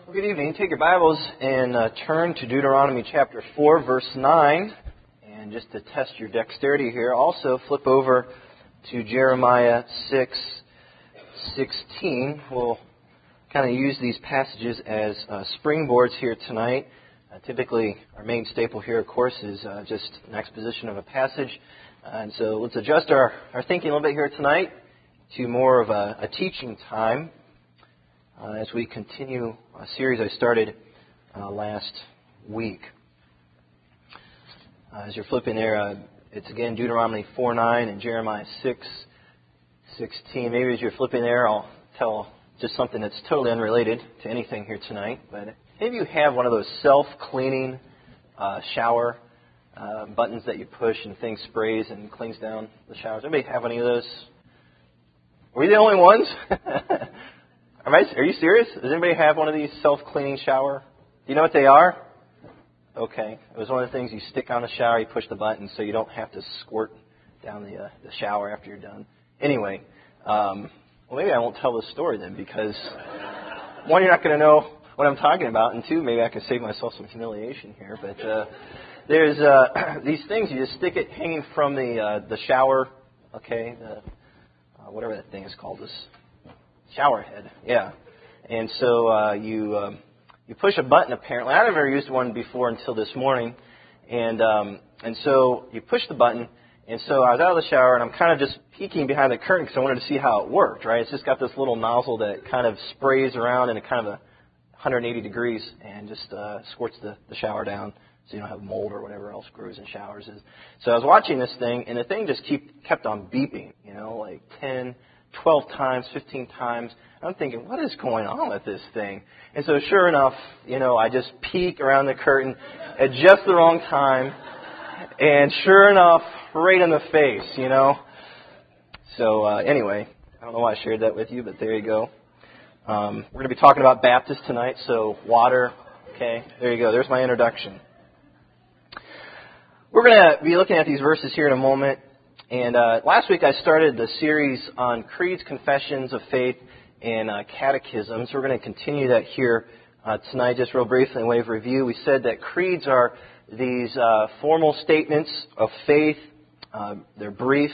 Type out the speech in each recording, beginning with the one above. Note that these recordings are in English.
Well, good evening. Take your Bibles and turn to Deuteronomy chapter 4, verse 9. And just to test your dexterity here, also flip over to Jeremiah 6:16. We'll kind of use these passages as springboards here tonight. Typically, our main staple here, of course, is just an exposition of a passage. And so let's adjust our thinking a little bit here tonight to more of a teaching time as we continue a series I started last week. As you're flipping there, it's again Deuteronomy 4:9 and Jeremiah 6:16. Maybe as you're flipping there, I'll tell just something that's totally unrelated to anything here tonight. But maybe you have one of those self-cleaning shower buttons that you push and things sprays and cleans down the showers. Anybody have any of those? Were you the only ones? Are you serious? Does anybody have one of these self-cleaning shower? Do you know what they are? Okay. It was one of the things you stick on the shower, you push the button so you don't have to squirt down the shower after you're done. Anyway, well, maybe I won't tell this story then because, one, you're not going to know what I'm talking about, and two, maybe I can save myself some humiliation here. But there's these things, you just stick it hanging from the shower, okay, whatever that thing is called, this shower head, yeah. And so you push a button. Apparently, I've never used one before until this morning, and so you push the button. And so I was out of the shower, and I'm kind of just peeking behind the curtain because I wanted to see how it worked. Right? It's just got this little nozzle that kind of sprays around in a kind of a 180 degrees and just squirts the shower down, so you don't have mold or whatever else grows in showers. So I was watching this thing, and the thing just kept on beeping. You know, like 10. 12 times, 15 times. I'm thinking, what is going on with this thing? And so sure enough, I just peek around the curtain at just the wrong time. And sure enough, right in the face, So anyway, I don't know why I shared that with you, but there you go. We're going to be talking about Baptists tonight, so water. Okay, there you go. There's my introduction. We're going to be looking at these verses here in a moment. And last week I started the series on creeds, confessions of faith, and catechisms. We're going to continue that here tonight, just real briefly in way of review. We said that creeds are these formal statements of faith. They're brief.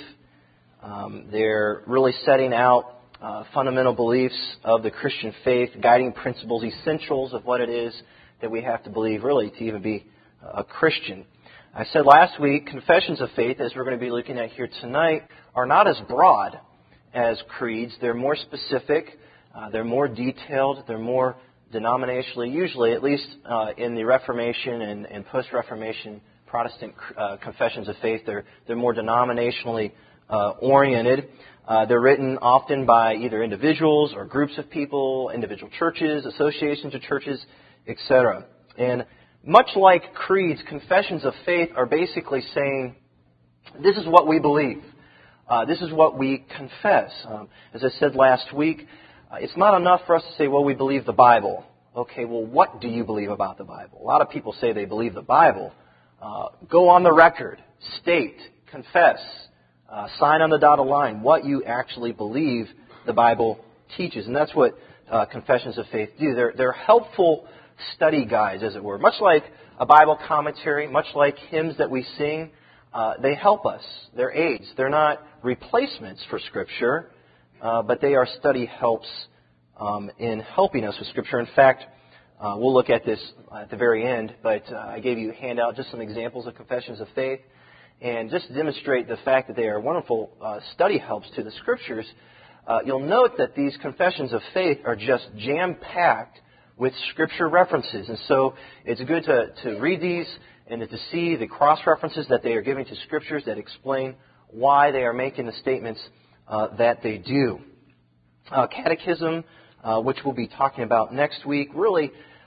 They're really setting out fundamental beliefs of the Christian faith, guiding principles, essentials of what it is that we have to believe, really, to even be a Christian. I said last week, confessions of faith, as we're going to be looking at here tonight, are not as broad as creeds. They're more specific. They're more detailed. They're more denominationally, usually, at least in the Reformation and post-Reformation Protestant confessions of faith, they're more denominationally oriented. They're written often by either individuals or groups of people, individual churches, associations of churches, etc. And much like creeds, confessions of faith are basically saying, this is what we believe. This is what we confess. As I said last week, it's not enough for us to say, well, we believe the Bible. Okay, well, what do you believe about the Bible? A lot of people say they believe the Bible. Go on the record, state, confess, sign on the dotted line what you actually believe the Bible teaches. And that's what confessions of faith do. They're helpful study guides, as it were. Much like a Bible commentary, much like hymns that we sing, they help us. They're aids. They're not replacements for Scripture, but they are study helps in helping us with Scripture. In fact, we'll look at this at the very end, but I gave you a handout, just some examples of confessions of faith, and just to demonstrate the fact that they are wonderful study helps to the Scriptures, you'll note that these confessions of faith are just jam-packed with Scripture references. And so it's good to read these and to see the cross-references that they are giving to Scriptures that explain why they are making the statements that they do. Catechism, which we'll be talking about next week, really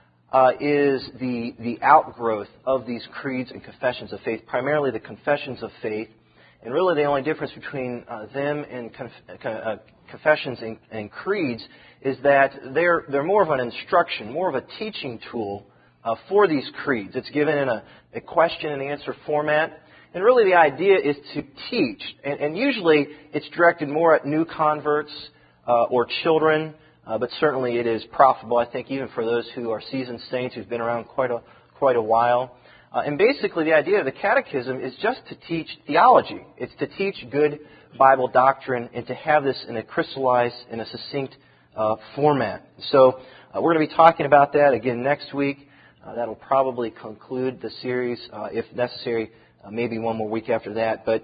is the outgrowth of these creeds and confessions of faith, primarily the confessions of faith. And really the only difference between them and confessions and creeds is that they're more of an instruction, more of a teaching tool for these creeds. It's given in a question and answer format. And really the idea is to teach. And usually it's directed more at new converts or children but certainly it is profitable, I think, even for those who are seasoned saints who've been around quite a while. And basically the idea of the catechism is just to teach theology. It's to teach good Bible doctrine and to have this in a crystallized and a succinct format. So we're going to be talking about that again next week. That'll probably conclude the series, if necessary, maybe one more week after that. But,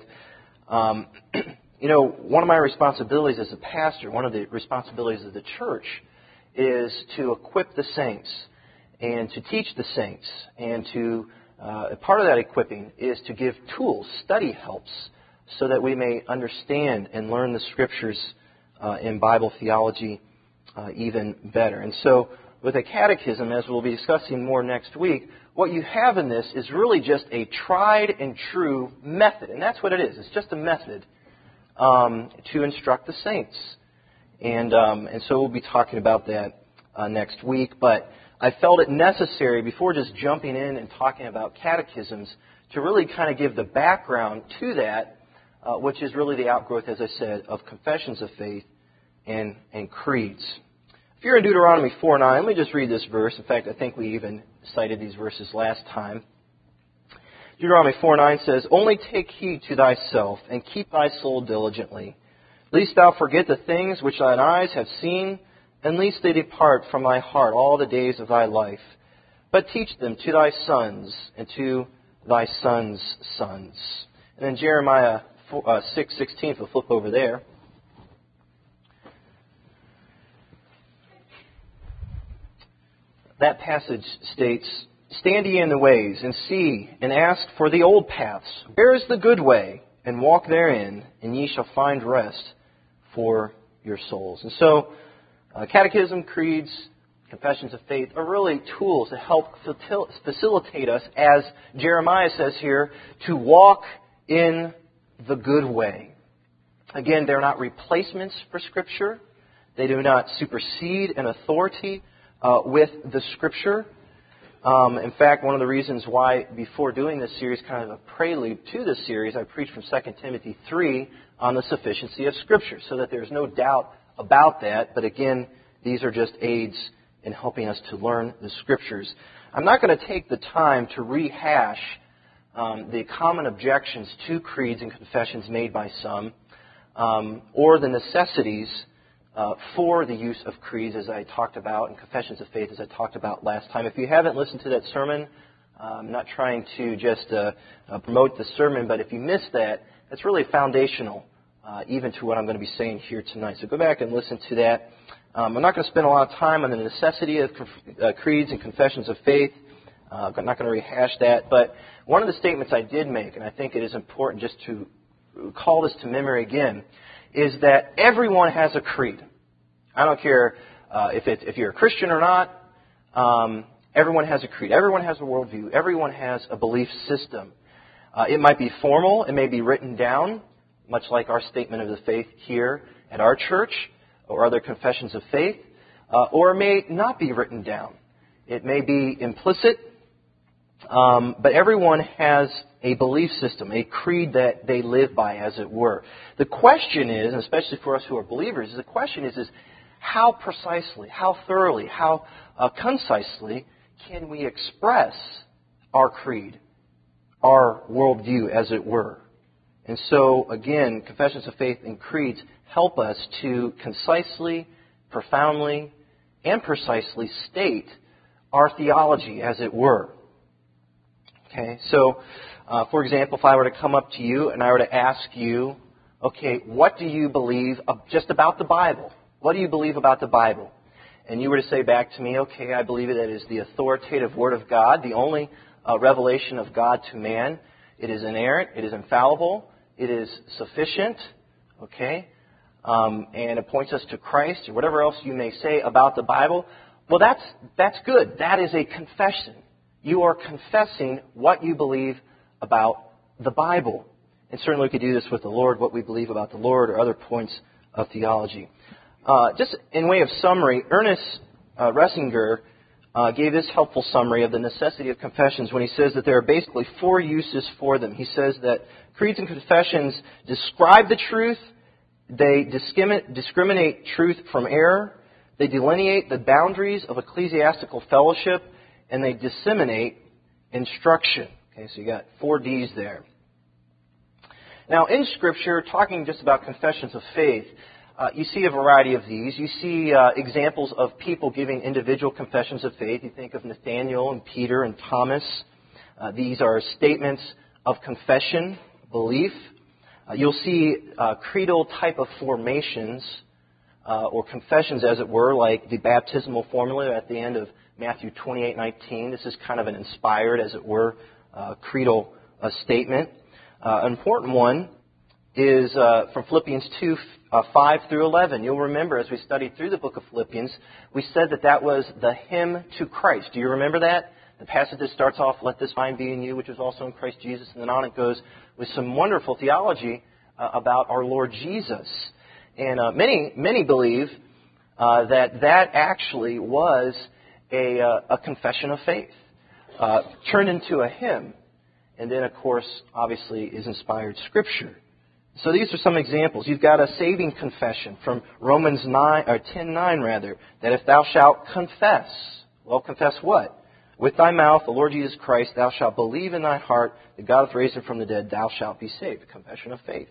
one of my responsibilities as a pastor, one of the responsibilities of the church, is to equip the saints and to teach the saints. And to part of that equipping is to give tools, study helps, so that we may understand and learn the Scriptures in Bible theology even better. And so, with a catechism, as we'll be discussing more next week, what you have in this is really just a tried and true method. And that's what it is. It's just a method to instruct the saints. And so we'll be talking about that next week. But I felt it necessary, before just jumping in and talking about catechisms, to really kind of give the background to that, which is really the outgrowth, as I said, of confessions of faith and creeds. If you're in Deuteronomy 4:9, let me just read this verse. In fact, I think we even cited these verses last time. Deuteronomy 4:9 says, "Only take heed to thyself, and keep thy soul diligently, lest thou forget the things which thine eyes have seen, and lest they depart from thy heart all the days of thy life. But teach them to thy sons, and to thy sons' sons." And then Jeremiah 6:16, we'll flip over there. That passage states, "Stand ye in the ways, and see, and ask for the old paths. Where is the good way? And walk therein, and ye shall find rest for your souls." And so, catechism, creeds, confessions of faith are really tools to help facilitate us, as Jeremiah says here, to walk in the good way. Again, they're not replacements for Scripture. They do not supersede an authority with the Scripture. In fact, one of the reasons why, before doing this series, kind of a prelude to this series, I preached from 2 Timothy 3 on the sufficiency of Scripture, so that there's no doubt about that. But again, these are just aids in helping us to learn the Scriptures. I'm not going to take the time to rehash the common objections to creeds and confessions made by some, or the necessities for the use of creeds, as I talked about, and confessions of faith, as I talked about last time. If you haven't listened to that sermon, I'm not trying to just promote the sermon, but if you missed that, that's really foundational, even to what I'm going to be saying here tonight. So go back and listen to that. I'm not going to spend a lot of time on the necessity of creeds and confessions of faith. I'm not going to rehash that. But one of the statements I did make, and I think it is important just to call this to memory again, is that everyone has a creed. I don't care if you're a Christian or not. Everyone has a creed. Everyone has a worldview. Everyone has a belief system. It might be formal. It may be written down, much like our statement of the faith here at our church or other confessions of faith, or it may not be written down. It may be implicit, but everyone has a belief system, a creed that they live by, as it were. The question is, and especially for us who are believers, the question is how precisely, how thoroughly, how concisely can we express our creed, our worldview, as it were. And so, again, confessions of faith and creeds help us to concisely, profoundly, and precisely state our theology, as it were. Okay, so, for example, if I were to come up to you and I were to ask you, okay, what do you believe just about the Bible? What do you believe about the Bible? And you were to say back to me, okay, I believe that it is the authoritative Word of God, the only revelation of God to man. It is inerrant, it is infallible, it is sufficient, okay, and it points us to Christ, or whatever else you may say about the Bible. Well, that's good. That is a confession. You are confessing what you believe about the Bible. And certainly we could do this with the Lord, what we believe about the Lord, or other points of theology. Just in way of summary, Ernest Ressinger gave this helpful summary of the necessity of confessions when he says that there are basically four uses for them. He says that creeds and confessions describe the truth, they discriminate truth from error, they delineate the boundaries of ecclesiastical fellowship, and they disseminate instruction. Okay, so you got 4 D's there. Now, in Scripture, talking just about confessions of faith, you see a variety of these. You see examples of people giving individual confessions of faith. You think of Nathaniel and Peter and Thomas. These are statements of confession, belief. You'll see creedal type of formations or confessions, as it were, like the baptismal formula at the end of Matthew 28:19. This is kind of an inspired, as it were, creedal statement. An important one is from Philippians 2:5 through 11. You'll remember as we studied through the book of Philippians, we said that was the hymn to Christ. Do you remember that? The passage that starts off, "Let this mind be in you, which was also in Christ Jesus," and then on it goes with some wonderful theology about our Lord Jesus. And many believe that actually was a confession of faith, turned into a hymn, and then, of course, obviously is inspired Scripture. So these are some examples. You've got a saving confession from Romans 10:9, that if thou shalt confess, well, confess what? With thy mouth, the Lord Jesus Christ, thou shalt believe in thy heart that God hath raised him from the dead, thou shalt be saved. Confession of faith.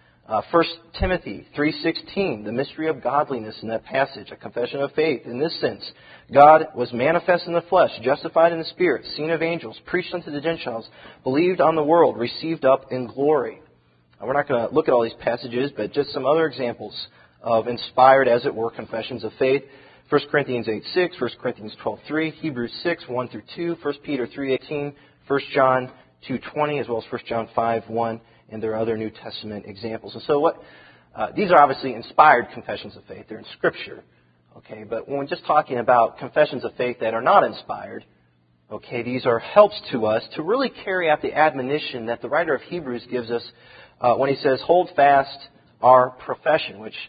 1 Timothy 3:16, the mystery of godliness in that passage, a confession of faith in this sense. God was manifest in the flesh, justified in the spirit, seen of angels, preached unto the Gentiles, believed on the world, received up in glory. We're not going to look at all these passages, but just some other examples of inspired, as it were, confessions of faith. 1 Corinthians 8:6, 1 Corinthians 12:3, Hebrews 6:1 through 2, 1 Peter 3:18, 1 John 2:20, as well as 1 John 5:1, and there are other New Testament examples. And so these are obviously inspired confessions of faith. They're in Scripture. Okay, but when we're just talking about confessions of faith that are not inspired, okay, these are helps to us to really carry out the admonition that the writer of Hebrews gives us when he says, "Hold fast our profession," which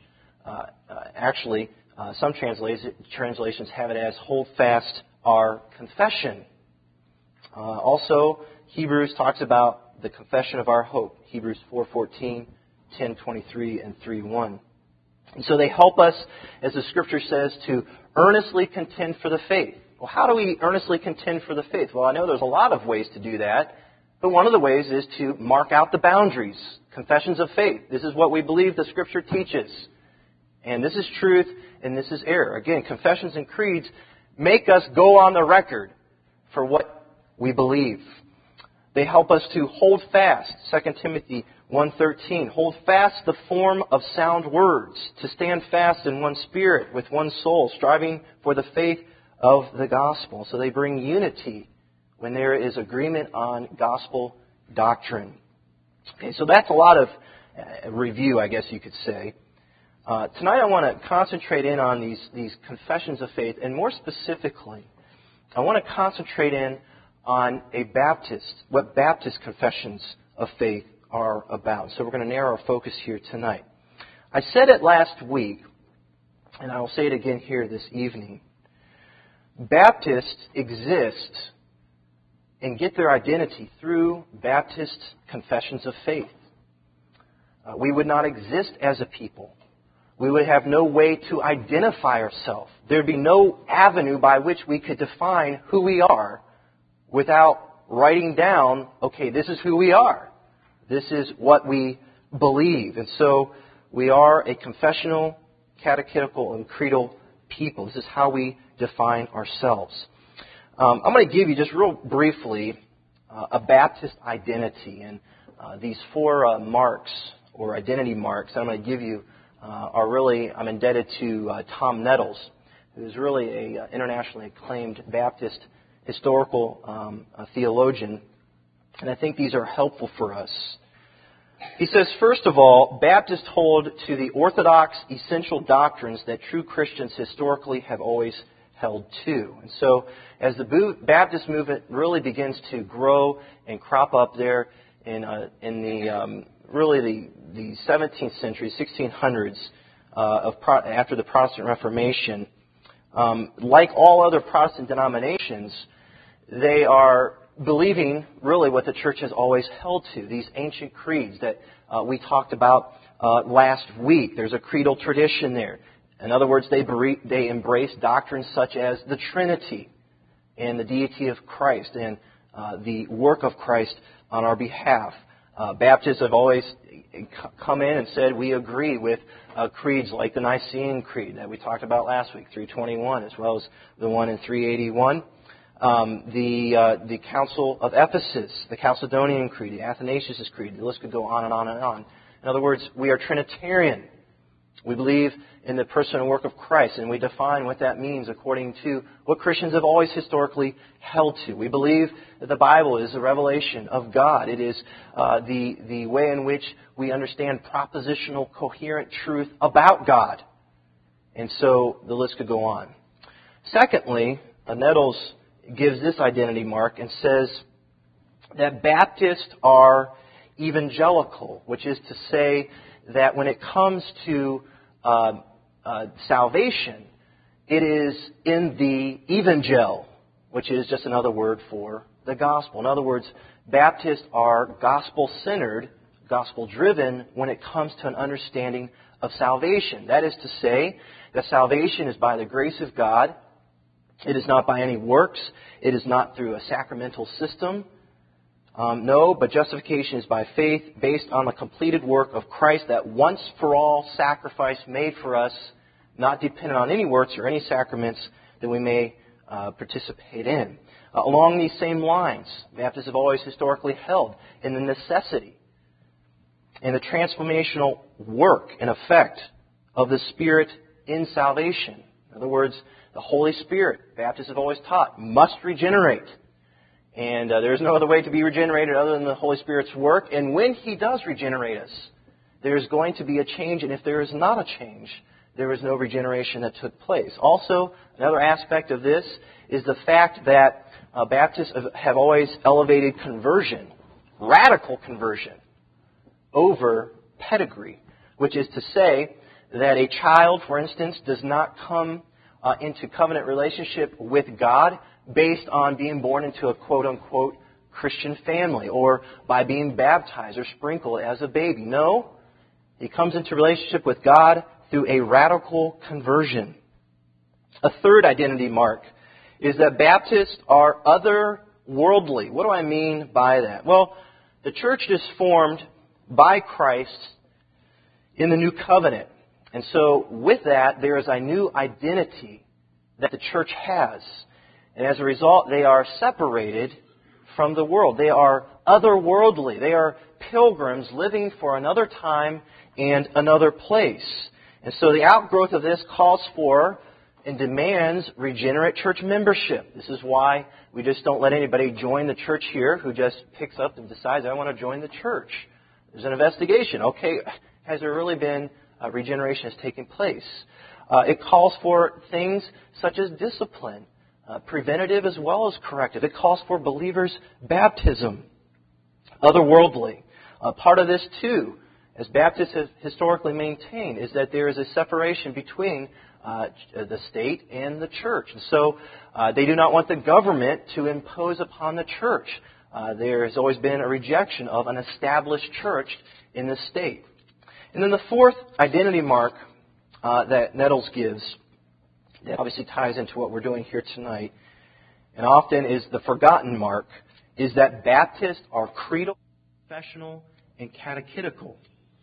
actually some translations have it as "hold fast our confession." Also, Hebrews talks about the confession of our hope. Hebrews 4:14, 10:23, and 3:1. And so they help us, as the Scripture says, to earnestly contend for the faith. Well, how do we earnestly contend for the faith? Well, I know there's a lot of ways to do that, but one of the ways is to mark out the boundaries. Confessions of faith. This is what we believe the Scripture teaches. And this is truth, and this is error. Again, confessions and creeds make us go on the record for what we believe. They help us to hold fast. 2 Timothy 1:13. Hold fast the form of sound words, to stand fast in one spirit, with one soul, striving for the faith of the gospel. So they bring unity when there is agreement on gospel doctrine. Okay, so that's a lot of review, I guess you could say. Tonight I want to concentrate in on these confessions of faith, and more specifically, I want to concentrate in on what Baptist confessions of faith are about. So we're going to narrow our focus here tonight. I said it last week, and I will say it again here this evening. Baptists exist and get their identity through Baptist confessions of faith. We would not exist as a people. We would have no way to identify ourselves. There would be no avenue by which we could define who we are without writing down, okay, this is who we are. This is what we believe. And so we are a confessional, catechetical, and creedal people. This is how we define ourselves. I'm going to give you just real briefly a Baptist identity. And these 4 marks or identity marks that I'm going to give you I'm indebted to Tom Nettles, who is really an internationally acclaimed Baptist historical theologian. And I think these are helpful for us. He says, first of all, Baptists hold to the orthodox essential doctrines that true Christians historically have always held to. And so as the Baptist movement really begins to grow and crop up there in the 17th century, 1600s, after the Protestant Reformation, like all other Protestant denominations, they are believing really what the church has always held to, these ancient creeds that we talked about last week. There's a creedal tradition there. In other words, they embrace doctrines such as the Trinity and the deity of Christ and the work of Christ on our behalf. Baptists have always come in and said we agree with creeds like the Nicene Creed that we talked about last week, 321, as well as the one in 381. The Council of Ephesus, the Chalcedonian Creed, the Athanasius Creed. The list could go on and on and on. In other words, we are Trinitarian. We believe in the person and work of Christ, and we define what that means according to what Christians have always historically held to. We believe that the Bible is a revelation of God. It is the way in which we understand propositional, coherent truth about God. And so the list could go on. Secondly, Nettles gives this identity mark and says that Baptists are evangelical, which is to say that when it comes to salvation, it is in the evangel, which is just another word for the gospel. In other words, Baptists are gospel-centered, gospel-driven when it comes to an understanding of salvation. That is to say that salvation is by the grace of God. It is not by any works. It is not through a sacramental system. No, but justification is by faith based on the completed work of Christ, that once for all sacrifice made for us, not dependent on any works or any sacraments that we may participate in. Along these same lines, Baptists have always historically held in the necessity and the transformational work and effect of the Spirit in salvation. In other words, the Holy Spirit, Baptists have always taught, must regenerate. And there's no other way to be regenerated other than the Holy Spirit's work. And when He does regenerate us, there's going to be a change. And if there is not a change, there is no regeneration that took place. Also, another aspect of this is the fact that Baptists have always elevated conversion, radical conversion, over pedigree. Which is to say that a child, for instance, does not come into covenant relationship with God based on being born into a quote-unquote Christian family or by being baptized or sprinkled as a baby. No, he comes into relationship with God through a radical conversion. A third identity mark is that Baptists are otherworldly. What do I mean by that? Well, the church is formed by Christ in the new covenant. And so with that, there is a new identity that the church has. And as a result, they are separated from the world. They are otherworldly. They are pilgrims living for another time and another place. And so the outgrowth of this calls for and demands regenerate church membership. This is why we just don't let anybody join the church here who just picks up and decides, I want to join the church. There's an investigation. Okay, has there really been regeneration has taken place? It calls for things such as discipline. Preventative as well as corrective. It calls for believers' baptism. Otherworldly. Part of this, too, as Baptists have historically maintained, is that there is a separation between the state and the church. And so they do not want the government to impose upon the church. There has always been a rejection of an established church in the state. And then the fourth identity mark that Nettles gives, that obviously ties into what we're doing here tonight, and often is the forgotten mark, is that Baptists are creedal, confessional, and catechetical.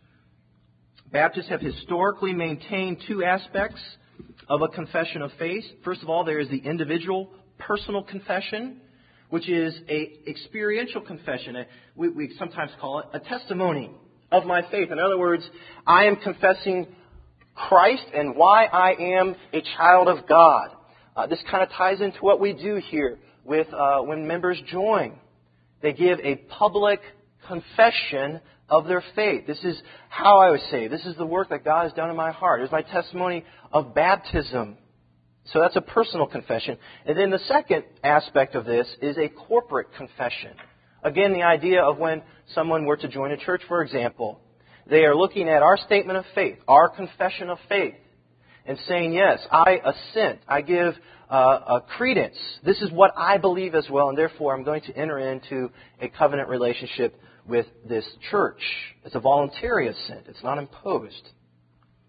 Baptists have historically maintained two aspects of a confession of faith. First of all, there is the individual personal confession, which is a experiential confession. We sometimes call it a testimony of my faith. In other words, I am confessing Christ and why I am a child of God. This kind of ties into what we do here with when members join. They give a public confession of their faith. This is how I was saved. This is the work that God has done in my heart. It's my testimony of baptism. So that's a personal confession. And then the second aspect of this is a corporate confession. Again, the idea of when someone were to join a church, for example, they are looking at our statement of faith, our confession of faith, and saying, yes, I assent, I give a credence. This is what I believe as well, and therefore I'm going to enter into a covenant relationship with this church. It's a voluntary assent. It's not imposed.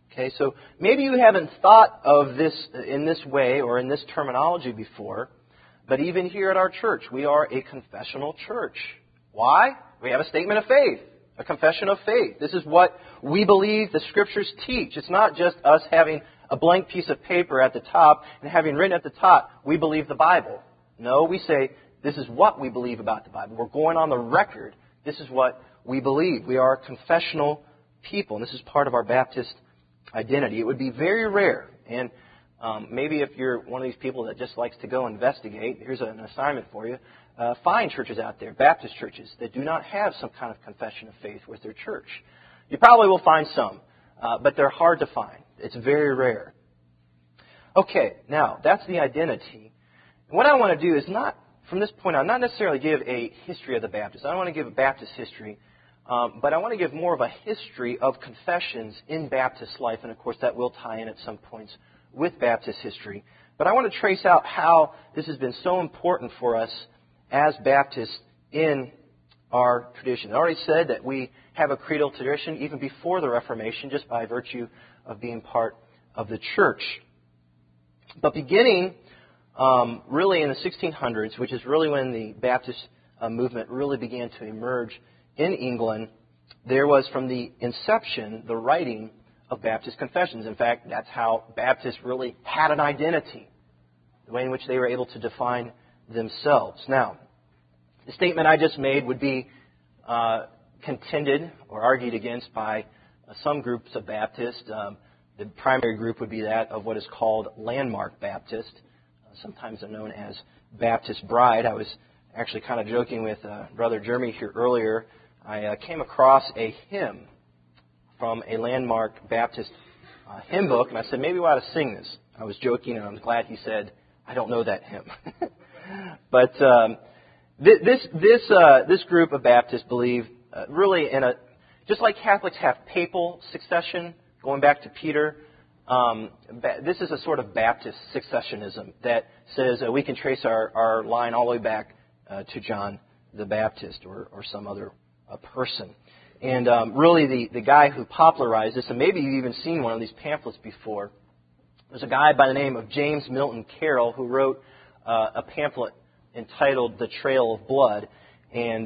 Okay, so maybe you haven't thought of this in this way or in this terminology before, but even here at our church, we are a confessional church. Why? We have a statement of faith, a confession of faith. This is what we believe the Scriptures teach. It's not just us having a blank piece of paper at the top and having written at the top, we believe the Bible. No, we say, this is what we believe about the Bible. We're going on the record. This is what we believe. We are a confessional people, and this is part of our Baptist identity. It would be very rare, and maybe if you're one of these people that just likes to go investigate, here's an assignment for you. Find churches out there, Baptist churches, that do not have some kind of confession of faith with their church. You probably will find some, but they're hard to find. It's very rare. Okay, now, that's the identity. What I want to do is not, from this point on, not necessarily give a history of the Baptists. I don't want to give a Baptist history. But I want to give more of a history of confessions in Baptist life, and of course that will tie in at some points with Baptist history. But I want to trace out how this has been so important for us as Baptists in our tradition. I already said that we have a creedal tradition even before the Reformation, just by virtue of being part of the church. But beginning really in the 1600s, which is really when the Baptist movement really began to emerge in England, there was from the inception the writing of Baptist confessions. In fact, that's how Baptists really had an identity, the way in which they were able to define themselves. Now, the statement I just made would be contended or argued against by some groups of Baptists. The primary group would be that of what is called Landmark Baptist. Sometimes they're known as Baptist Bride. I was actually kind of joking with Brother Jeremy here earlier. I came across a hymn from a Landmark Baptist hymn book, and I said, maybe we ought to sing this. I was joking, and I was glad he said, I don't know that hymn. But this group of Baptists believe really just like Catholics have papal succession, going back to Peter, this is a sort of Baptist successionism that says we can trace our line all the way back to John the Baptist or some other person. And really the guy who popularized this, and maybe you've even seen one of these pamphlets before, there's a guy by the name of James Milton Carroll who wrote a pamphlet entitled The Trail of Blood. And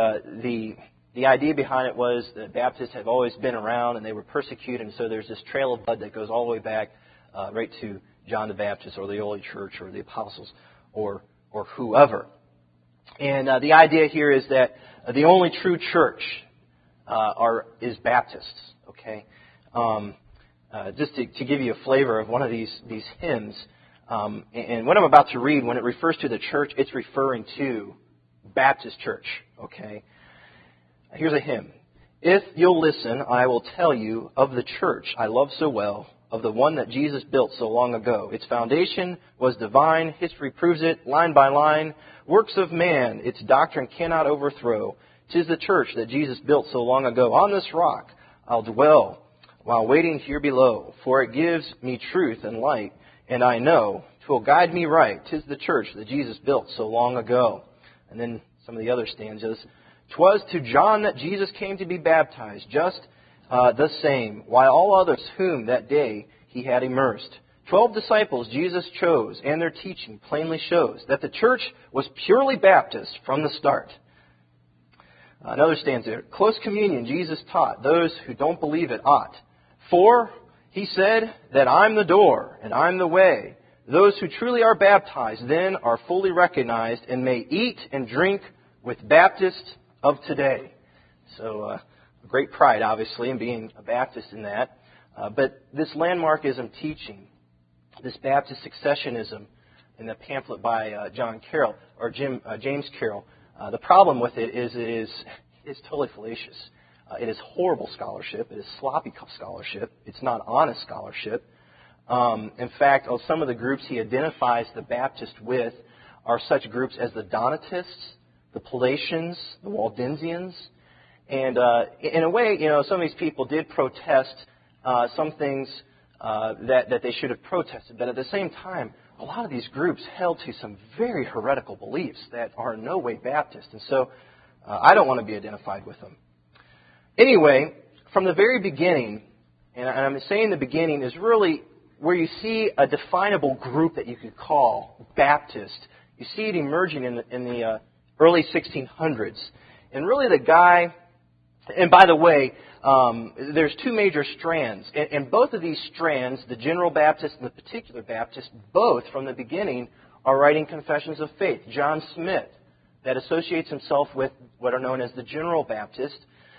the idea behind it was that Baptists have always been around and they were persecuted, and so there's this trail of blood that goes all the way back right to John the Baptist or the early church or the apostles or whoever. And the idea here is that the only true church is Baptists. Okay, just to give you a flavor of one of these hymns, and what I'm about to read, when it refers to the church, it's referring to Baptist church. Okay, here's a hymn. If you'll listen, I will tell you of the church I love so well, of the one that Jesus built so long ago. Its foundation was divine. History proves it line by line. Works of man, its doctrine cannot overthrow. 'Tis the church that Jesus built so long ago. On this rock I'll dwell while waiting here below, for it gives me truth and light, and I know 'twill guide me right. 'Tis the church that Jesus built so long ago. And then some of the other stanzas. 'Twas to John that Jesus came to be baptized, just the same, while all others whom that day he had immersed. 12 disciples Jesus chose, and their teaching plainly shows that the church was purely Baptist from the start. Another stanza. Close communion Jesus taught, those who don't believe it ought. For he said that I'm the door and I'm the way. Those who truly are baptized then are fully recognized and may eat and drink with Baptists of today. So great pride, obviously, in being a Baptist in that. But this landmarkism teaching, this Baptist successionism in the pamphlet by John Carroll, or James Carroll, the problem with it is it's totally fallacious. It is horrible scholarship. It is sloppy scholarship. It's not honest scholarship. In fact, some of the groups he identifies the Baptist with are such groups as the Donatists, the Pelagians, the Waldensians. And in a way, some of these people did protest some things that they should have protested. But at the same time, a lot of these groups held to some very heretical beliefs that are in no way Baptist. And so I don't want to be identified with them. Anyway, from the very beginning, and I'm saying the beginning, is really where you see a definable group that you could call Baptist. You see it emerging in the early 1600s. And really the guy, and by the way, there's two major strands. And both of these strands, the General Baptist and the Particular Baptist, both from the beginning are writing confessions of faith. John Smith, that associates himself with what are known as the General Baptist,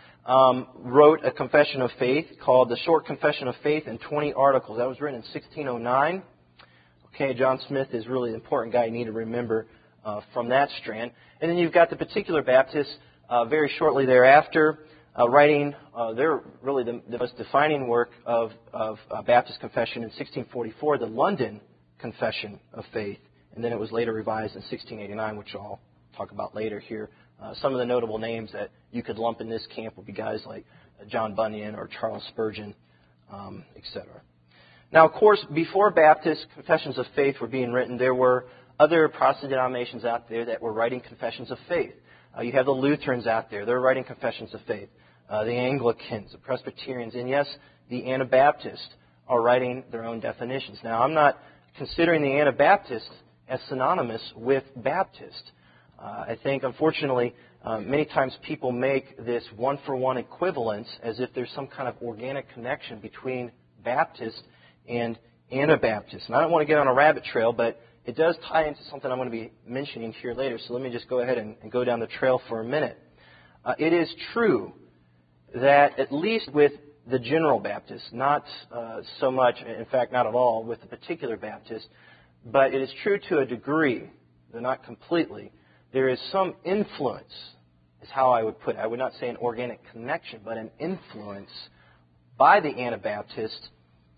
wrote a confession of faith called the Short Confession of Faith in 20 articles. That was written in 1609. Okay, John Smith is really an important guy you need to remember from that strand. And then you've got the Particular Baptist very shortly thereafter, writing their really the most defining work of Baptist confession in 1644, the London Confession of Faith. And then it was later revised in 1689, which I'll talk about later here. Some of the notable names that you could lump in this camp would be guys like John Bunyan or Charles Spurgeon, etc. Now, of course, before Baptist confessions of faith were being written, there were other Protestant denominations out there that were writing confessions of faith. You have the Lutherans out there. They're writing confessions of faith. The Anglicans, the Presbyterians, and yes, the Anabaptists are writing their own definitions. Now, I'm not considering the Anabaptists as synonymous with Baptist. I think, unfortunately, many times people make this one-for-one equivalence as if there's some kind of organic connection between Baptist and Anabaptist. And I don't want to get on a rabbit trail, but it does tie into something I'm going to be mentioning here later. So let me just go ahead and go down the trail for a minute. It is true that at least with the General Baptist, not so much, in fact, not at all, with the Particular Baptist, but it is true to a degree, though not completely, there is some influence, is how I would put it. I would not say an organic connection, but an influence by the Anabaptist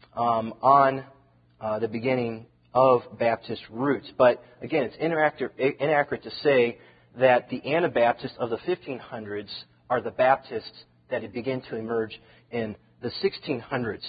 on the beginning of Baptist roots. But again, it's inaccurate to say that the Anabaptists of the 1500s are the Baptists that had begun to emerge in the 1600s.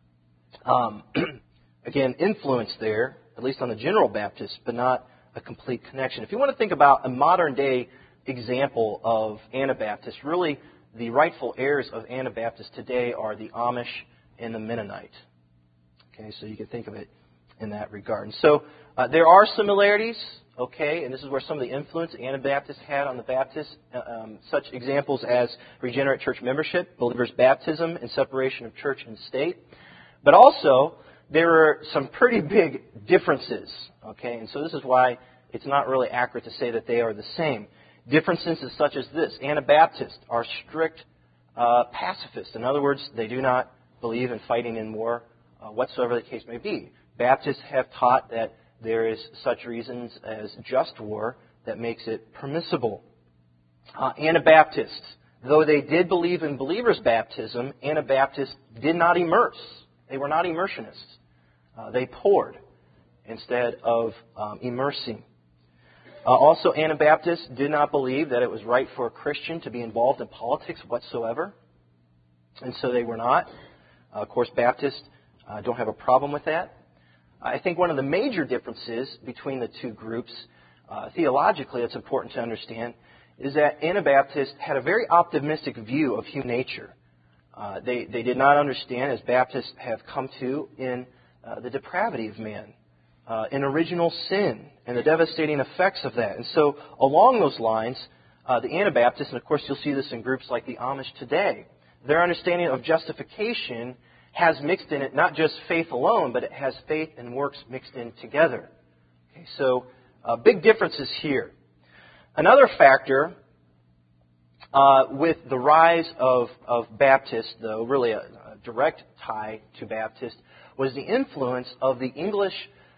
Again, influence there, at least on the General Baptist, but not a complete connection. If you want to think about a modern-day example of Anabaptists, really the rightful heirs of Anabaptists today are the Amish and the Mennonite. Okay, so you can think of it in that regard. And so there are similarities, okay, and this is where some of the influence Anabaptists had on the Baptists, such examples as regenerate church membership, believers' baptism, and separation of church and state. But also, there are some pretty big differences, okay, and so this is why it's not really accurate to say that they are the same. Differences is such as this. Anabaptists are strict pacifists. In other words, they do not believe in fighting in war whatsoever the case may be. Baptists have taught that there is such reasons as just war that makes it permissible. Anabaptists, though they did believe in believers' baptism, Anabaptists did not immerse. They were not immersionists. They poured instead of immersing. Also, Anabaptists did not believe that it was right for a Christian to be involved in politics whatsoever, and so they were not. Of course, Baptists don't have a problem with that. I think one of the major differences between the two groups, theologically, it's important to understand, is that Anabaptists had a very optimistic view of human nature. They did not understand, as Baptists have come to, in the depravity of man, in original sin, and the devastating effects of that. And so, along those lines, the Anabaptists, and of course you'll see this in groups like the Amish today, their understanding of justification has mixed in it not just faith alone, but it has faith and works mixed in together. Okay, so, big differences here. Another factor with the rise of Baptists, though really a direct tie to Baptist, was the influence of the English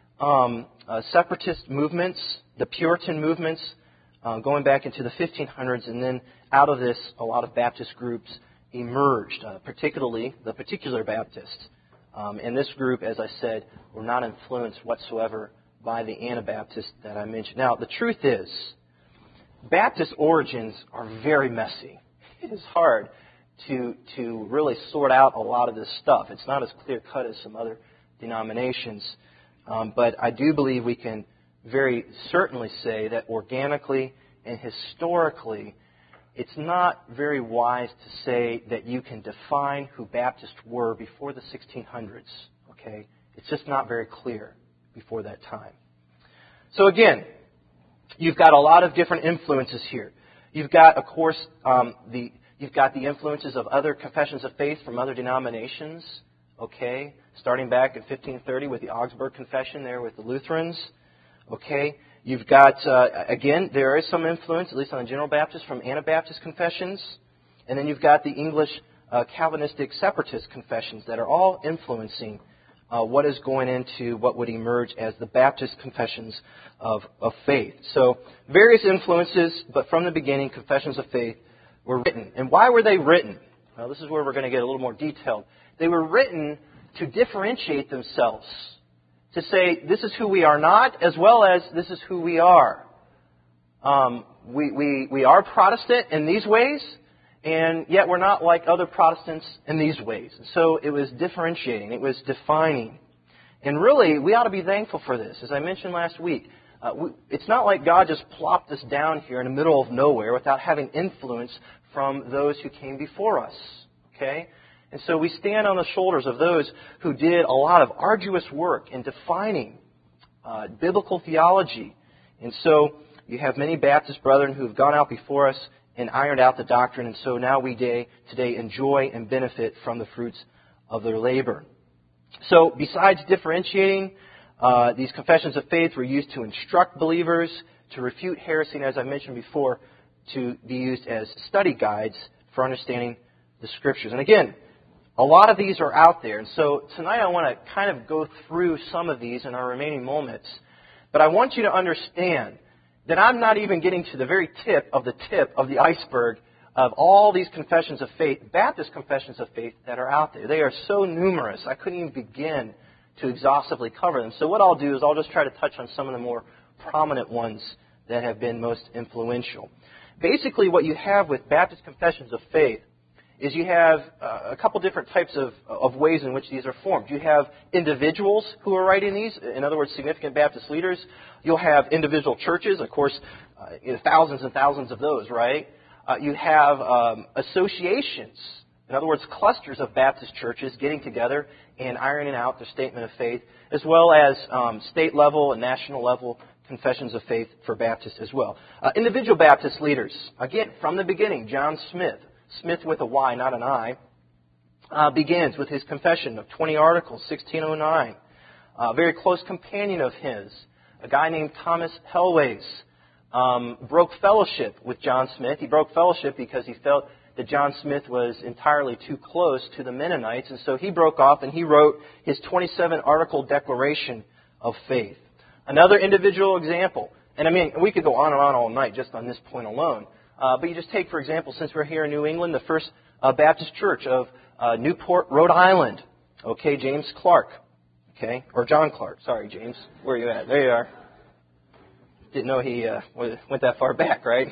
separatist movements, the Puritan movements, going back into the 1500s, and then out of this, a lot of Baptist groups emerged, particularly the Particular Baptists. And this group, as I said, were not influenced whatsoever by the Anabaptists that I mentioned. Now, the truth is, Baptist origins are very messy. It is hard to really sort out a lot of this stuff. It's not as clear-cut as some other denominations. But I do believe we can very certainly say that organically and historically, it's not very wise to say that you can define who Baptists were before the 1600s. Okay? It's just not very clear before that time. So again, you've got a lot of different influences here. You've got, of course, you've got the influences of other confessions of faith from other denominations. Okay, starting back in 1530 with the Augsburg Confession there with the Lutherans. Okay, you've got, again, there is some influence, at least on the General Baptist, from Anabaptist confessions. And then you've got the English Calvinistic separatist confessions that are all influencing what is going into what would emerge as the Baptist confessions of faith. So various influences, but from the beginning, confessions of faith were written. And why were they written? Well, this is where we're going to get a little more detailed. They were written to differentiate themselves, to say this is who we are not, as well as this is who we are. We are Protestant in these ways, and yet we're not like other Protestants in these ways. So it was differentiating. It was defining. And really, we ought to be thankful for this. As I mentioned last week, it's not like God just plopped us down here in the middle of nowhere without having influence from those who came before us. Okay? And so we stand on the shoulders of those who did a lot of arduous work in defining biblical theology. And so you have many Baptist brethren who have gone out before us and ironed out the doctrine. And so now we today enjoy and benefit from the fruits of their labor. So besides differentiating, these confessions of faith were used to instruct believers, to refute heresy, and as I mentioned before, to be used as study guides for understanding the Scriptures. And again, a lot of these are out there. And so tonight I want to kind of go through some of these in our remaining moments. But I want you to understand that I'm not even getting to the very tip of the iceberg of all these confessions of faith, Baptist confessions of faith that are out there. They are so numerous, I couldn't even begin to exhaustively cover them. So what I'll do is I'll just try to touch on some of the more prominent ones that have been most influential. Basically, what you have with Baptist confessions of faith is you have a couple different types of ways in which these are formed. You have individuals who are writing these, in other words, significant Baptist leaders. You'll have individual churches, of course, thousands and thousands of those, right? You have associations, in other words, clusters of Baptist churches getting together and ironing out their statement of faith, as well as state level and national level confessions of faith for Baptists as well. Individual Baptist leaders, again, from the beginning, John Smith, Smith with a Y, not an I, begins with his confession of 20 articles, 1609. A very close companion of his, a guy named Thomas Helways, broke fellowship with John Smith. He broke fellowship because he felt that John Smith was entirely too close to the Mennonites, and so he broke off and he wrote his 27-article declaration of faith. Another individual example, and I mean, we could go on and on all night just on this point alone, but you just take, for example, since we're here in New England, the First Baptist Church of Newport, Rhode Island. Okay, James Clark. Okay, or John Clark. Sorry, James. Where are you at? There you are. Didn't know he went that far back, right?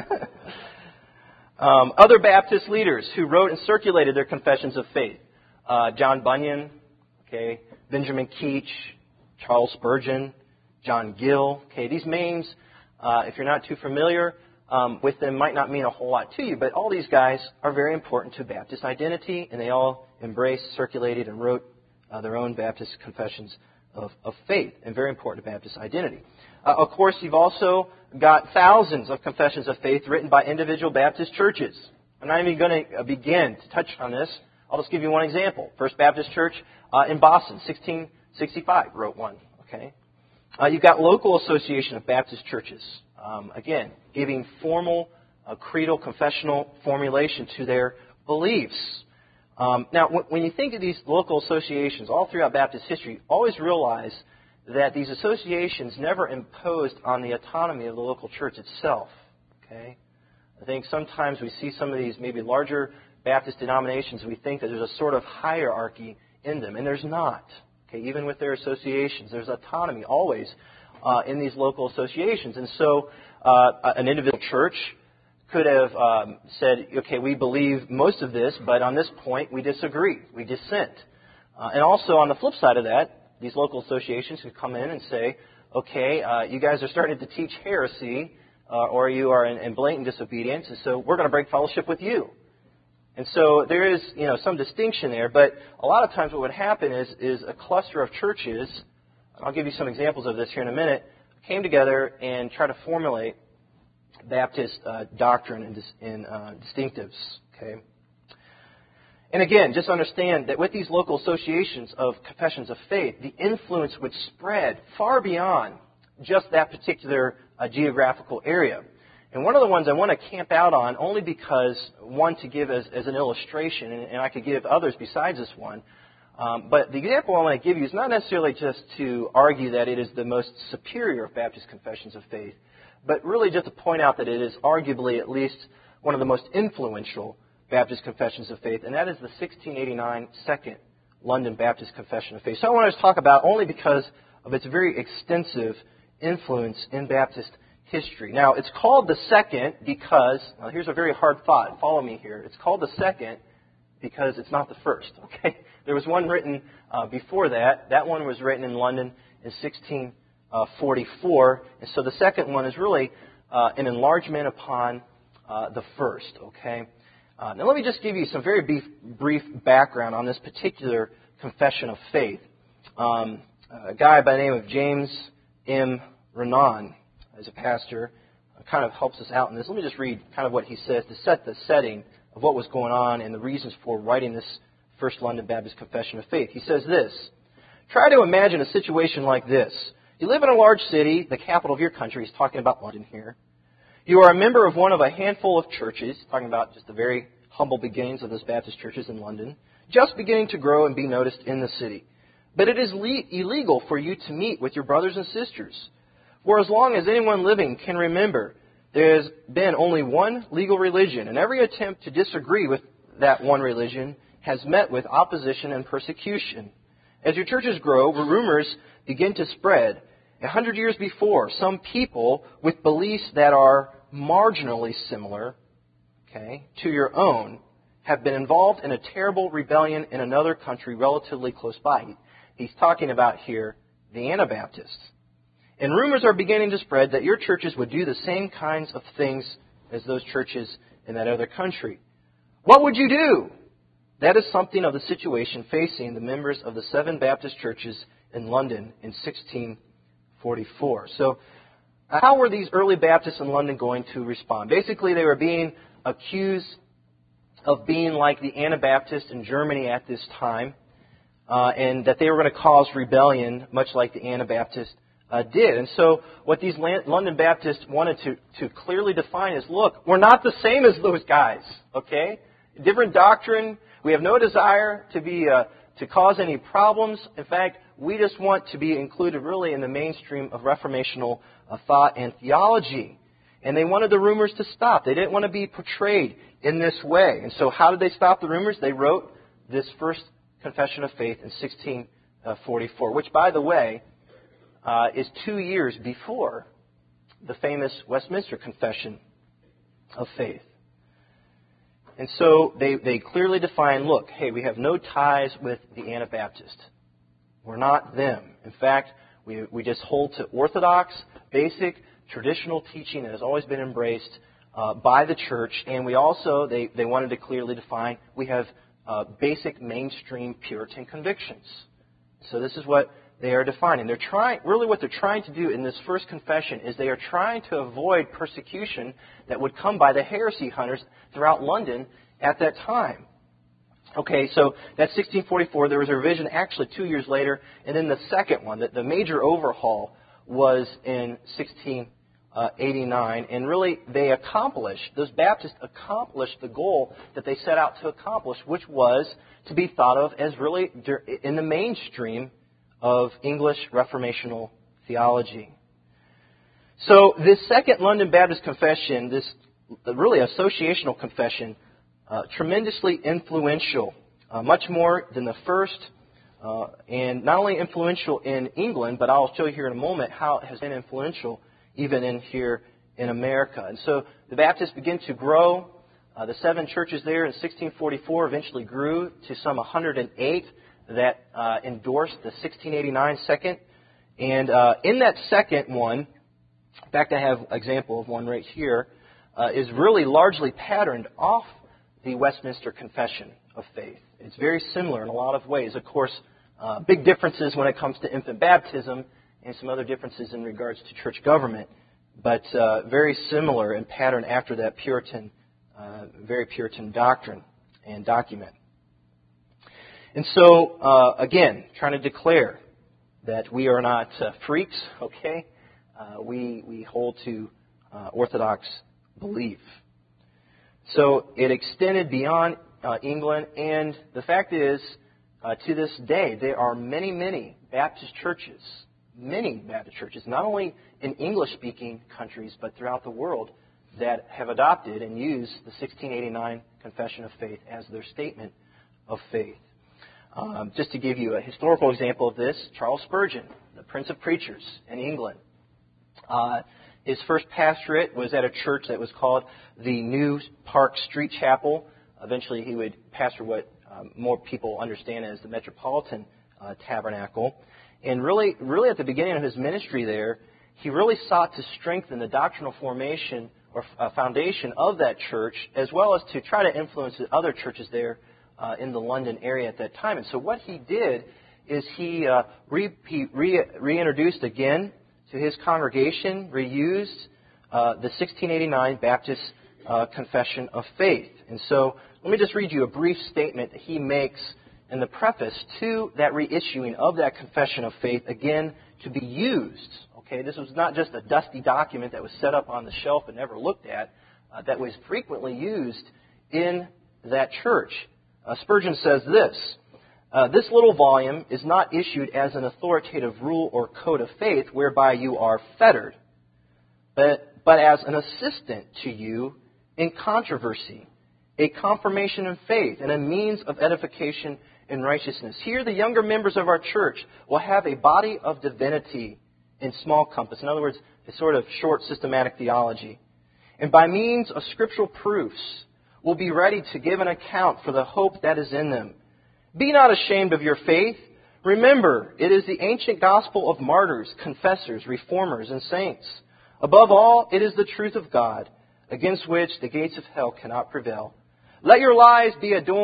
Other Baptist leaders who wrote and circulated their confessions of faith. John Bunyan, okay, Benjamin Keach, Charles Spurgeon, John Gill. Okay, these names, if you're not too familiar with them, might not mean a whole lot to you, but all these guys are very important to Baptist identity, and they all embraced, circulated, and wrote their own Baptist confessions of faith, and very important to Baptist identity. Of course, you've also got thousands of confessions of faith written by individual Baptist churches. I'm not even going to begin to touch on this. I'll just give you one example. First Baptist Church in Boston, 1665, wrote one. Okay, you've got local association of Baptist churches. Again, giving formal creedal confessional formulation to their beliefs. Now, when you think of these local associations all throughout Baptist history, always realize that these associations never imposed on the autonomy of the local church itself. Okay, I think sometimes we see some of these maybe larger Baptist denominations, we think that there's a sort of hierarchy in them, and there's not. Okay, even with their associations, there's autonomy always in these local associations, and so an individual church could have said, okay, we believe most of this, but on this point we disagree, we dissent. And also on the flip side of that, these local associations could come in and say, okay, you guys are starting to teach heresy. or you are in blatant disobedience, and so we're going to break fellowship with you. And so there is, some distinction there, but a lot of times what would happen is a cluster of churches, I'll give you some examples of this here in a minute, came together and tried to formulate Baptist doctrine and distinctives. Okay. And again, just understand that with these local associations of confessions of faith, the influence would spread far beyond just that particular geographical area. And one of the ones I want to camp out on, only because, one, to give as an illustration, and I could give others besides this one, but the example I want to give you is not necessarily just to argue that it is the most superior of Baptist confessions of faith, but really just to point out that it is arguably at least one of the most influential Baptist confessions of faith, and that is the 1689 Second London Baptist Confession of Faith. So I want to talk about only because of its very extensive influence in Baptist history. Now, it's called the Second because, now here's a very hard thought, follow me here. It's called the Second because it's not the first, okay? There was one written before that. That one was written in London in 1644, and so the second one is really an enlargement upon the first, okay? Now let me just give you some very brief background on this particular confession of faith. A guy by the name of James M. Renan, as a pastor, kind of helps us out in this. Let me just read kind of what he says to set the setting of what was going on and the reasons for writing this First London Baptist Confession of Faith. He says this: try to imagine a situation like this. You live in a large city, the capital of your country. He's talking about London here. You are a member of one of a handful of churches, talking about just the very humble beginnings of those Baptist churches in London, just beginning to grow and be noticed in the city. But it is illegal for you to meet with your brothers and sisters. For as long as anyone living can remember, there has been only one legal religion, and every attempt to disagree with that one religion has met with opposition and persecution. As your churches grow, rumors begin to spread. 100 years before, some people with beliefs that are marginally similar, to your own have been involved in a terrible rebellion in another country relatively close by. He's talking about here the Anabaptists. And rumors are beginning to spread that your churches would do the same kinds of things as those churches in that other country. What would you do? That is something of the situation facing the members of the 7 Baptist churches in London in 1644. So, how were these early Baptists in London going to respond? Basically, they were being accused of being like the Anabaptists in Germany at this time, and that they were going to cause rebellion, much like the Anabaptists did. And so what these London Baptists wanted to clearly define is, look, we're not the same as those guys, okay? Different doctrine. We have no desire to cause any problems. In fact, we just want to be included really in the mainstream of reformational thought and theology. And they wanted the rumors to stop. They didn't want to be portrayed in this way. And so how did they stop the rumors? They wrote this first confession of faith in 1644, which, by the way, is 2 years before the famous Westminster Confession of Faith. And so they clearly define, look, hey, we have no ties with the Anabaptists. We're not them. In fact, we just hold to orthodox, basic, traditional teaching that has always been embraced by the church. And we also, they wanted to clearly define, we have basic mainstream Puritan convictions. So this is what they are defining. What they're trying to do in this first confession is they are trying to avoid persecution that would come by the heresy hunters throughout London at that time. Okay, so that's 1644. There was a revision actually 2 years later. And then the second one, the major overhaul, was in 1689. And really, those Baptists accomplished the goal that they set out to accomplish, which was to be thought of as really in the mainstream of English reformational theology. So this second London Baptist Confession, this really associational confession, tremendously influential, much more than the first, and not only influential in England, but I'll show you here in a moment how it has been influential even in here in America. And so the Baptists begin to grow. The 7 churches there in 1644 eventually grew to some 108 that endorsed the 1689 second. And in that second one, In fact, I have an example of one right here, is really largely patterned off the Westminster Confession of Faith. It's very similar in a lot of ways. Of course, big differences when it comes to infant baptism and some other differences in regards to church government, but very similar in pattern after that Puritan, very Puritan doctrine and document. And so, again, trying to declare that we are not freaks, okay? We hold to Orthodox belief. So it extended beyond England, and the fact is, to this day, there are many, many Baptist churches, not only in English-speaking countries, but throughout the world, that have adopted and used the 1689 Confession of Faith as their statement of faith. Just to give you a historical example of this, Charles Spurgeon, the Prince of Preachers in England, his first pastorate was at a church that was called the New Park Street Chapel. Eventually he would pastor what more people understand as the Metropolitan Tabernacle. And really at the beginning of his ministry there, he really sought to strengthen the doctrinal formation or foundation of that church, as well as to try to influence the other churches there in the London area at that time. And so what he did is he reintroduced again to his congregation, reused the 1689 Baptist Confession of Faith. And so let me just read you a brief statement that he makes in the preface to that reissuing of that Confession of Faith, again, to be used. Okay, this was not just a dusty document that was set up on the shelf and never looked at, that was frequently used in that church. Spurgeon says this, this little volume is not issued as an authoritative rule or code of faith whereby you are fettered, but as an assistant to you in controversy, a confirmation in faith, and a means of edification in righteousness. Here the younger members of our church will have a body of divinity in small compass. In other words, a sort of short systematic theology. And by means of scriptural proofs, will be ready to give an account for the hope that is in them. Be not ashamed of your faith. Remember, it is the ancient gospel of martyrs, confessors, reformers, and saints. Above all, it is the truth of God, against which the gates of hell cannot prevail. Let your lives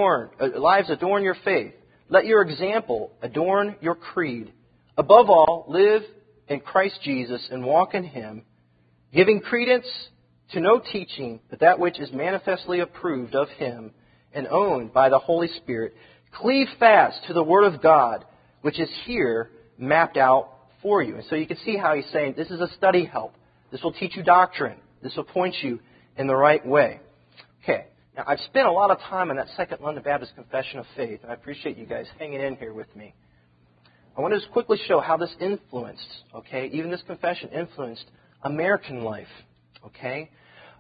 adorn your faith. Let your example adorn your creed. Above all, live in Christ Jesus and walk in Him, giving credence to no teaching but that which is manifestly approved of Him and owned by the Holy Spirit. Cleave fast to the Word of God, which is here mapped out for you. And so you can see how he's saying this is a study help. This will teach you doctrine. This will point you in the right way. Okay. Now, I've spent a lot of time on that Second London Baptist Confession of Faith, and I appreciate you guys hanging in here with me. I want to just quickly show how this influenced, okay, even this confession influenced American life, okay.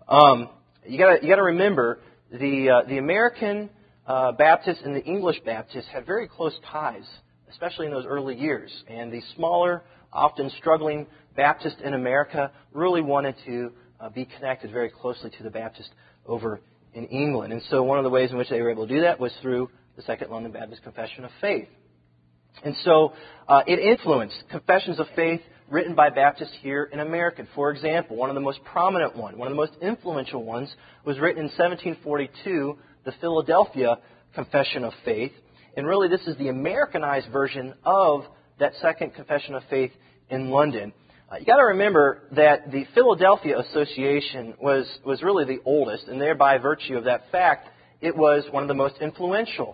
You got to remember the American Baptists and the English Baptists had very close ties, especially in those early years. And the smaller, often struggling Baptists in America really wanted to be connected very closely to the Baptists over in England. And so one of the ways in which they were able to do that was through the Second London Baptist Confession of Faith. And so it influenced confessions of faith written by Baptists here in America. For example, one of the most prominent one of the most influential ones was written in 1742, the Philadelphia Confession of Faith. And really this is the Americanized version of that Second Confession of Faith in London. You got to remember that the Philadelphia Association was really the oldest, and thereby virtue of that fact, it was one of the most influential.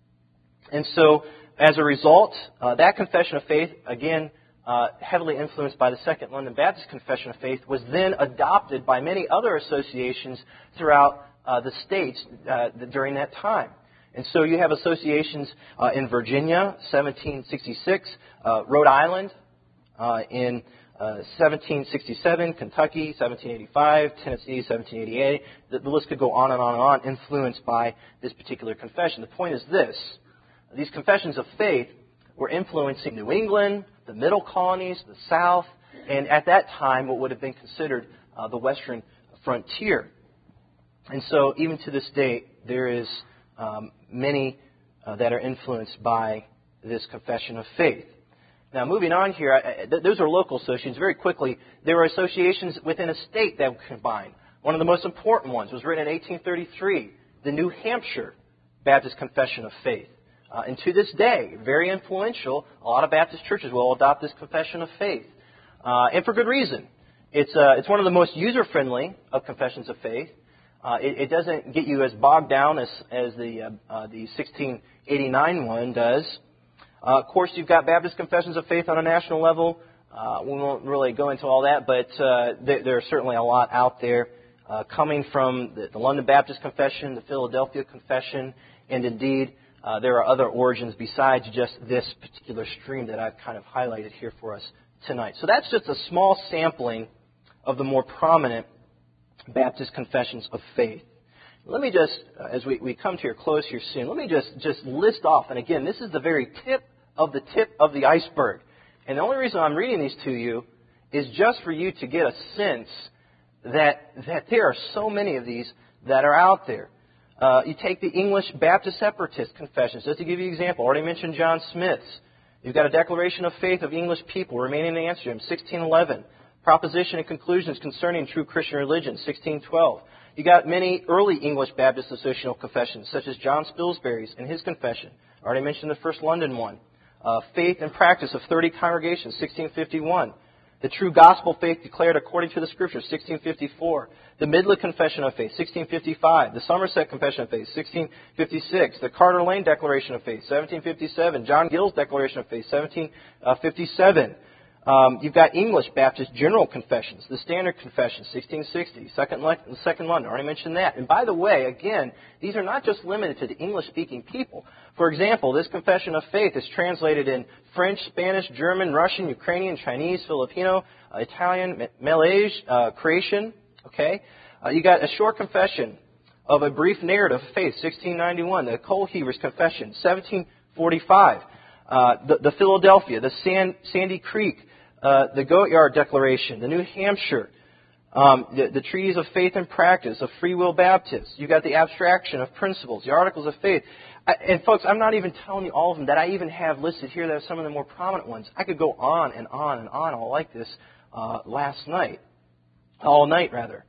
And so, as a result, that Confession of Faith, again, heavily influenced by the Second London Baptist Confession of Faith, was then adopted by many other associations throughout the states during that time. And so you have associations in Virginia, 1766, Rhode Island in 1767, Kentucky, 1785, Tennessee, 1788. The list could go on and on and on, influenced by this particular confession. The point is this. These confessions of faith were influencing New England, the Middle Colonies, the South, and at that time what would have been considered the Western frontier. And so even to this day, there is many that are influenced by this confession of faith. Now, moving on here, those are local associations. Very quickly, there were associations within a state that were combined. One of the most important ones was written in 1833, the New Hampshire Baptist Confession of Faith. And to this day, very influential. A lot of Baptist churches will adopt this confession of faith. And for good reason. It's one of the most user-friendly of confessions of faith. It doesn't get you as bogged down as the 1689 one does. Of course, you've got Baptist confessions of faith on a national level. We won't really go into all that, but there are certainly a lot out there coming from the London Baptist Confession, the Philadelphia Confession, and indeed there are other origins besides just this particular stream that I've kind of highlighted here for us tonight. So that's just a small sampling of the more prominent Baptist confessions of faith. Let me just, as we come to your close here soon, let me just list off, and again, this is the very tip of the iceberg. And the only reason I'm reading these to you is just for you to get a sense that there are so many of these that are out there. You take the English Baptist Separatist confessions, just to give you an example. I already mentioned John Smith's. You've got a Declaration of Faith of English People remaining in Amsterdam, 1611. Proposition and Conclusions Concerning True Christian Religion, 1612. You got many early English Baptist associational confessions, such as John Spilsbury's and his confession. I already mentioned the First London one. Faith and Practice of 30 Congregations, 1651. The True Gospel Faith Declared According to the Scriptures, 1654. The Midland Confession of Faith, 1655. The Somerset Confession of Faith, 1656. The Carter Lane Declaration of Faith, 1757. John Gill's Declaration of Faith, 1757. You've got English Baptist General Confessions, the Standard Confession, 1660, Second London, I already mentioned that. And by the way, again, these are not just limited to the English-speaking people. For example, this Confession of Faith is translated in French, Spanish, German, Russian, Ukrainian, Chinese, Filipino, Italian, Malay, Croatian. Okay, you got a short confession of a brief narrative of faith, 1691. The Coalheavers Confession, 1745. The Philadelphia, the Sandy Creek, the Goatyard Declaration, the New Hampshire, the Treaties of Faith and Practice of Free Will Baptists. You've got the Abstraction of Principles, the Articles of Faith. And folks, I'm not even telling you all of them that I even have listed here that are some of the more prominent ones. I could go on and on and on all like this all night rather.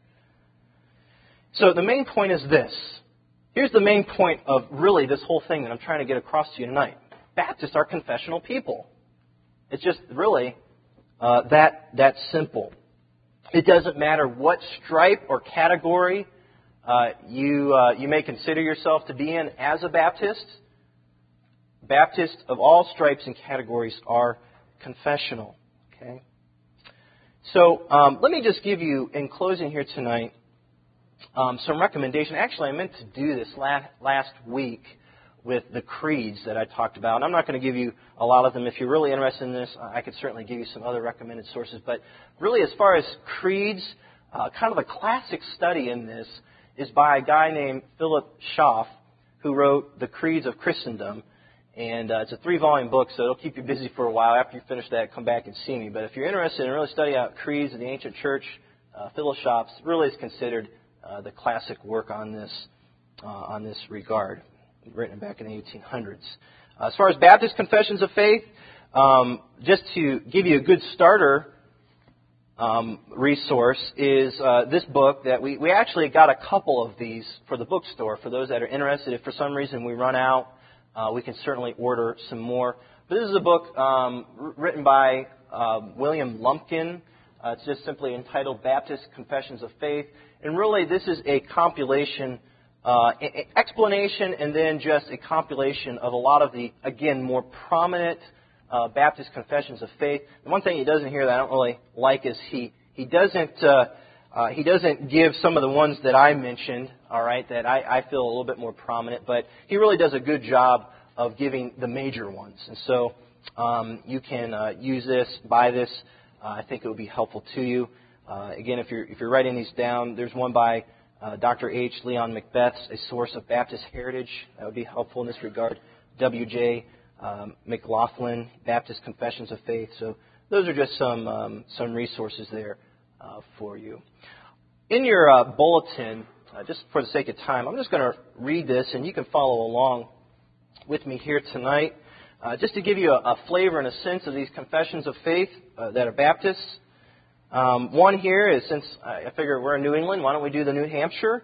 So the main point is this. Here's the main point of really this whole thing that I'm trying to get across to you tonight. Baptists are confessional people. It's just really that simple. It doesn't matter what stripe or category you may consider yourself to be in as a Baptist. Baptists of all stripes and categories are confessional. Okay. So let me just give you, in closing here tonight, some recommendation. Actually, I meant to do this last week with the creeds that I talked about. And I'm not going to give you a lot of them. If you're really interested in this, I could certainly give you some other recommended sources. But really, as far as creeds, kind of a classic study in this is by a guy named Philip Schaff, who wrote The Creeds of Christendom. And it's a 3-volume book, so it'll keep you busy for a while. After you finish that, come back and see me. But if you're interested in really studying out creeds of the ancient church, Philip Schaff really is considered the classic work on this regard, written back in the 1800s. As far as Baptist confessions of faith, just to give you a good starter resource is this book that we actually got a couple of these for the bookstore. For those that are interested, if for some reason we run out, we can certainly order some more. But this is a book written by William Lumpkin. It's just simply entitled Baptist Confessions of Faith. And really, this is a compilation, explanation, and then just a compilation of a lot of the, again, more prominent Baptist confessions of faith. The one thing he does in here that I don't really like is he doesn't give some of the ones that I mentioned, all right, that I feel a little bit more prominent, but he really does a good job of giving the major ones. And so you can use this, buy this. I think it would be helpful to you. Again, if you're writing these down, there's one by Dr. H. Leon Macbeth's A Source of Baptist Heritage. That would be helpful in this regard. W.J. McLaughlin, Baptist Confessions of Faith. So those are just some resources there for you. In your bulletin, just for the sake of time, I'm just going to read this, and you can follow along with me here tonight. Just to give you a flavor and a sense of these confessions of faith that are Baptists, one here is, since I figure we're in New England, why don't we do the New Hampshire,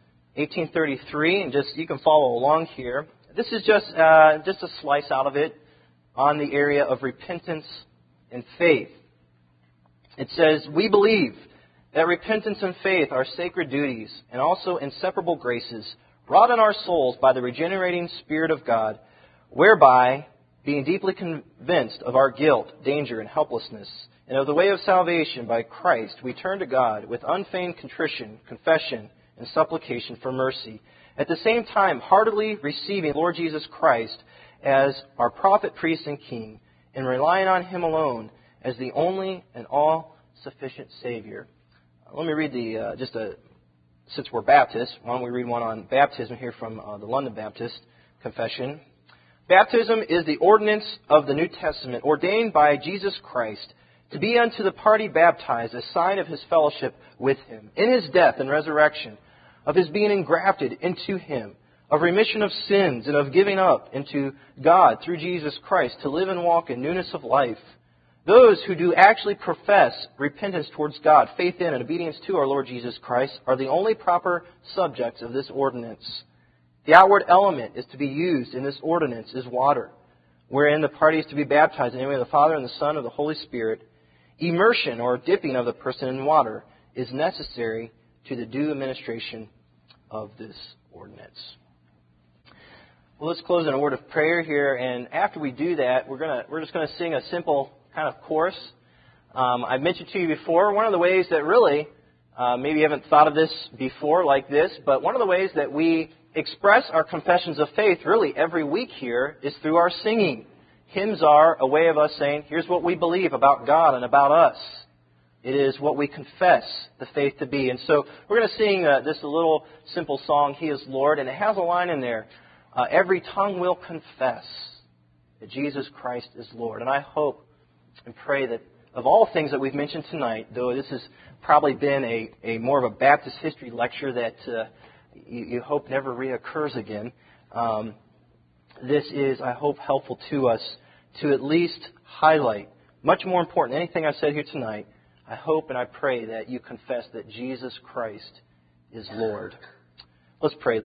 1833, and just you can follow along here. This is just a slice out of it on the area of repentance and faith. It says, "We believe that repentance and faith are sacred duties and also inseparable graces wrought in our souls by the regenerating Spirit of God, whereby, being deeply convinced of our guilt, danger, and helplessness, and of the way of salvation by Christ, we turn to God with unfeigned contrition, confession, and supplication for mercy, at the same time heartily receiving Lord Jesus Christ as our prophet, priest, and king, and relying on Him alone as the only and all-sufficient Savior." Let me read since we're Baptists, why don't we read one on baptism here from the London Baptist Confession. "Baptism is the ordinance of the New Testament, ordained by Jesus Christ, to be unto the party baptized a sign of His fellowship with Him, in His death and resurrection, of His being engrafted into Him, of remission of sins, and of giving up into God through Jesus Christ, to live and walk in newness of life. Those who do actually profess repentance towards God, faith in and obedience to our Lord Jesus Christ, are the only proper subjects of this ordinance. The outward element is to be used in this ordinance is water, wherein the party is to be baptized in the name of the Father and the Son and of the Holy Spirit. Immersion, or dipping of the person in water, is necessary to the due administration of this ordinance." Well, let's close in a word of prayer here, and after we do that, we're just going to sing a simple kind of chorus. I've mentioned to you before, one of the ways that really, maybe you haven't thought of this before like this, but one of the ways that we express our confessions of faith really every week here is through our singing. Hymns are a way of us saying, here's what we believe about God and about us. It is what we confess the faith to be. And so we're going to sing this little simple song, "He is Lord," and it has a line in there, "Every tongue will confess that Jesus Christ is Lord." And I hope and pray that of all things that we've mentioned tonight, though this has probably been a more of a Baptist history lecture that you hope never reoccurs again, this is, I hope, helpful to us to at least highlight, much more important than anything I've said here tonight, I hope and I pray that you confess that Jesus Christ is Lord. Let's pray.